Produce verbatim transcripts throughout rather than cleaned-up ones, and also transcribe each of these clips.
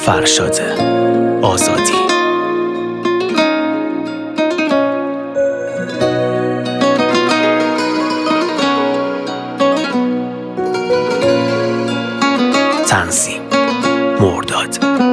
فرشاد آزادی. تنظیم مرداد.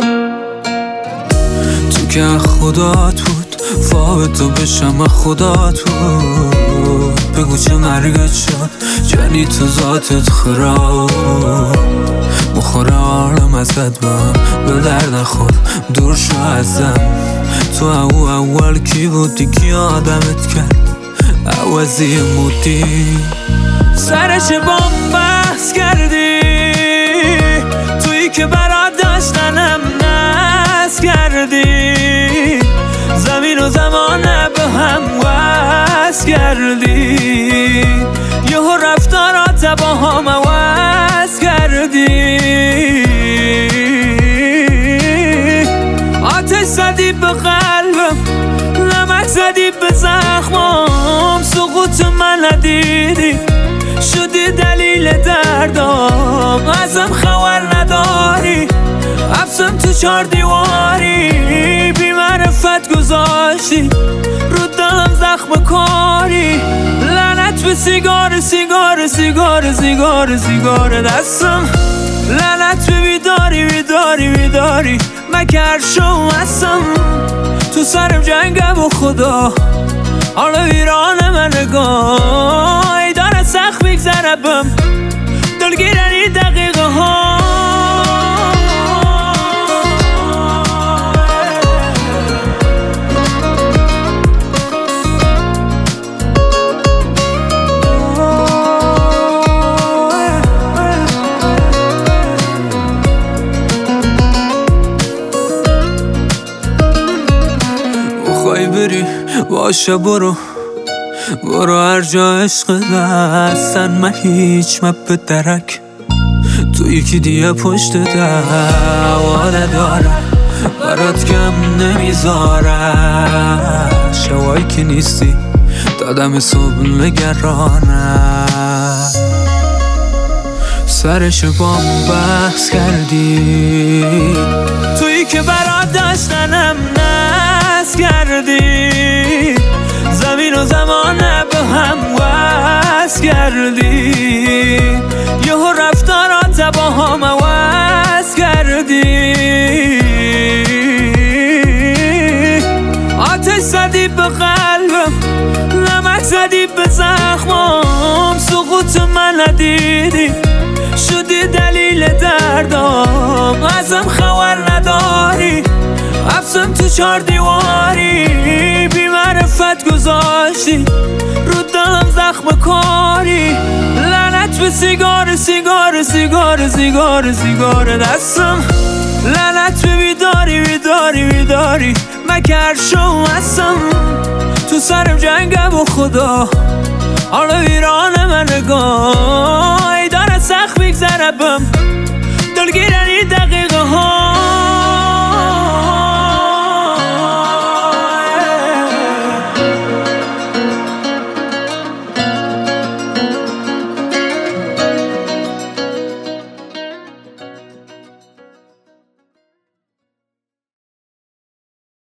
تو که خدات بود، فاوت تو بشم خدات بود. بگو چه مرگت شد، جنی تو ذاتت خراب. مخور عالم ازت بام به درد نخور، دور شو ازم. تو او اول کی بودی کی آدمت کرد، عوضی مودی سرش بام بحث کردی. تویی که برات داشتنم نس کردی، زمین و زمانه به هم وز کردی. یهو رفتارات با هم عوض کردی. آتش زدی به قلبم، نمک زدی به زخمام. سقوط من ندیدی، شدی دلیل دردام. ازم خبر نداری، حبسم تو چار دیواری. بی معرفت گذاشتی رو دلم زخم کاری. لعنت به سیگار سیگار سیگار سیگار سیگار دستم. لعنت به بیداری بیداری بیداری مکر شو هستم. تو سرم جنگم و خدا، حالا ویران من نگاه. ای داره سخت میگذره بم دلگیرن این دقیقه ها. بخوای بری باشه برو، برو هر جا عشق دستن. من هیچ مپ درک، تو یکی دیگه پشت دوا ندارم. برات کم نمیذارم، شوایی که نیستی دادم صبح نگرانم. سرش بام بحث کردی، تویی که برات داشتنم نس کردی. زمین و زمانه به هم وز کردی. یهو رفتارات با هم عوض کردی. آتش زدی به قلبم، نمک زدی به زخمام. سقوط من ندیدی، شدی دلیل دردام. ازم خبر نداری، حبسم تو چار دیواری. بی معرفت گذاشتی رو دلم زخم کاری. لعنت به سیگار سیگار سیگار سیگار سیگار دستم. لعنت به بیداری بیداری بیداری مکر شو هستم. تو سرم جنگم و خدا، حالا ویران من نگاه. ای داره سخت میگذره بم دلگیرن این دقیقه ها.